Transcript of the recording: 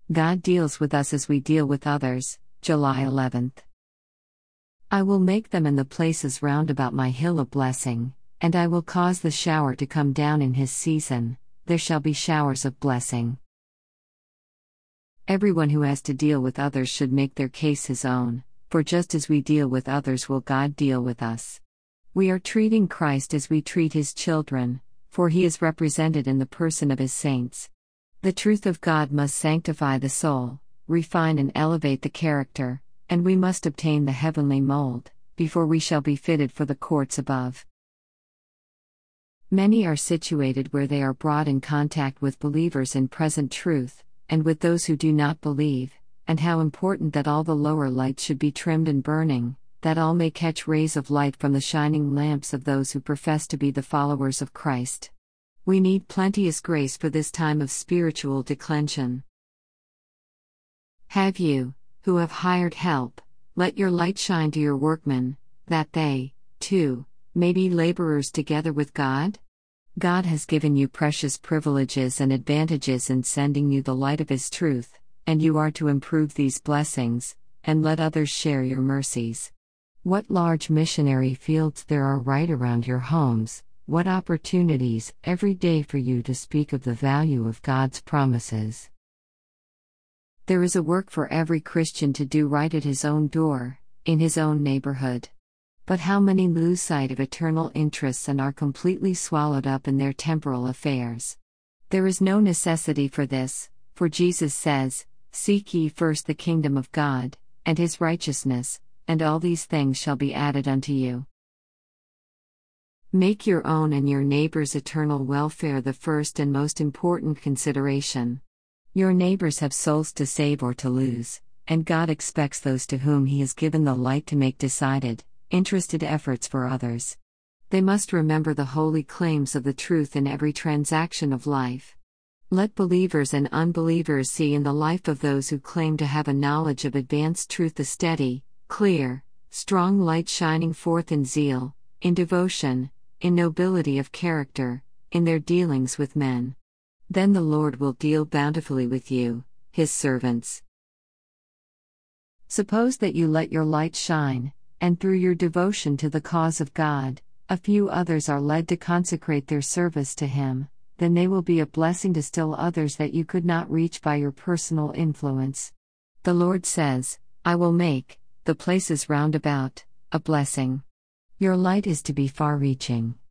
God deals with us as we deal with others. July 11th. I will make them and the places round about my hill a blessing, and I will cause the shower to come down in his season, there shall be showers of blessing. Everyone who has to deal with others should make their case his own, for just as we deal with others will God deal with us. We are treating Christ as we treat his children, for he is represented in the person of his saints. The truth of God must sanctify the soul, refine and elevate the character, and we must obtain the heavenly mold, before we shall be fitted for the courts above. Many are situated where they are brought in contact with believers in present truth, and with those who do not believe, and how important that all the lower lights should be trimmed and burning, that all may catch rays of light from the shining lamps of those who profess to be the followers of Christ. We need plenteous grace for this time of spiritual declension. Have you, who have hired help, let your light shine to your workmen, that they, too, may be laborers together with God? God has given you precious privileges and advantages in sending you the light of his truth, and you are to improve these blessings, and let others share your mercies. What large missionary fields there are right around your homes, what opportunities every day for you to speak of the value of God's promises. There is a work for every Christian to do right at his own door, in his own neighborhood. But how many lose sight of eternal interests and are completely swallowed up in their temporal affairs? There is no necessity for this, for Jesus says, "Seek ye first the kingdom of God, and his righteousness, and all these things shall be added unto you." Make your own and your neighbor's eternal welfare the first and most important consideration. Your neighbors have souls to save or to lose, and God expects those to whom he has given the light to make decided, interested efforts for others. They must remember the holy claims of the truth in every transaction of life. Let believers and unbelievers see in the life of those who claim to have a knowledge of advanced truth a steady, clear, strong light shining forth in zeal, in devotion, in nobility of character, in their dealings with men. Then the Lord will deal bountifully with you, his servants. Suppose that you let your light shine, and through your devotion to the cause of God, a few others are led to consecrate their service to him, then they will be a blessing to still others that you could not reach by your personal influence. The Lord says, "I will make the places round about a blessing." Your light is to be far-reaching.